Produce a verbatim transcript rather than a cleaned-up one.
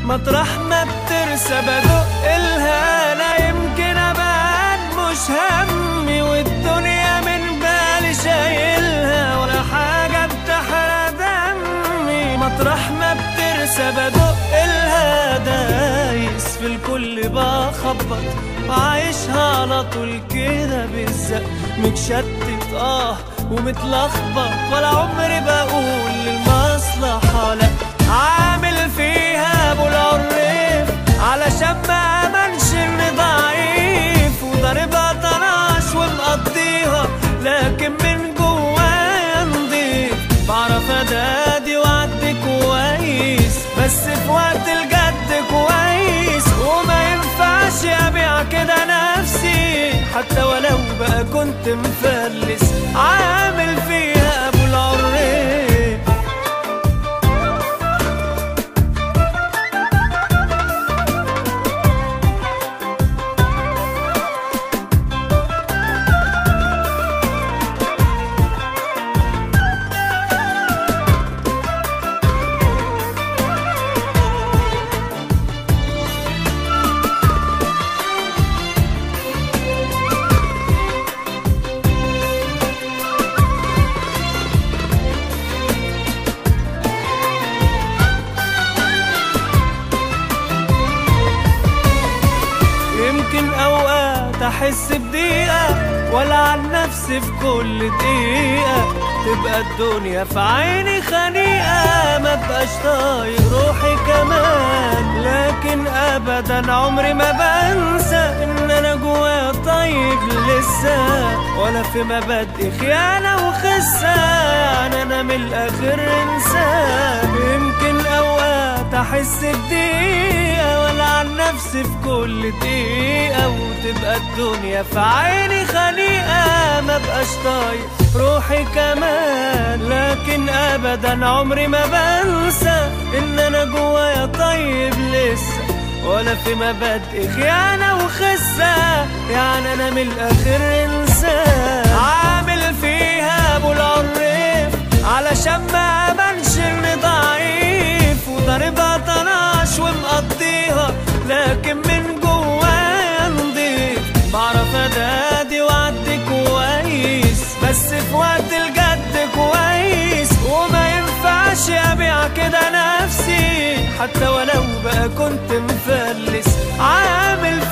مطرح ما بترسى بدق الها، لا يمكن ابان مش همي والدنيا من بالي شايلها، ولا حاجة بتحرق دمي. مطرح ما بترسى بدق الها، دايس في الكل بخبط، عايشها على طول كده بالزق، متشتت اه ومتلخبط، ولا عمري بقول للمصلحة لا. عامل فيها ابو العريف علشان ما امنش اني ضعيف، وضاربها طناش ومقضيها لكن من جوايا نضيف. بعرف ادادي وعدي كويس، بس في وقت الجد كويس، وما ينفعش ابيع كده نفسي حتى ولو بقى كنت مفلس. عامل فيها ابو العريف. يمكن اوقات احس بضيقة، ولا عن نفسي في كل دقيقة تبقى الدنيا في عيني خنيقة، ما بقاش طايق روحي كمان. لكن ابدا عمري ما بنسى ان انا جوايا طيب لسه، ولا في مبادئي خيانة وخسة، يعني انا من الاخر انسان. يمكن اوقات احس بضيقة، ولا عن نفسي في كل دقيقة وتبقى الدنيا في عيني خنيقة، ما بقاش طايق روحي كمان. لكن ابدا عمري ما بنسى ان انا جوايا طيب لسه، ولا في مبادئي خيانة وخسة، يعني انا من الاخر انسان. عامل فيها ابو العريف علشان ما امنش اني ضعيف، وضاربها طناش ومقضيها لكن من جوايا نضيف. بعرف ادادي وعدي كويس، بس في وقت الجد كويس، وما ينفعش ابيع كده نفسي حتى ولو بقى كنت مفلس. عامل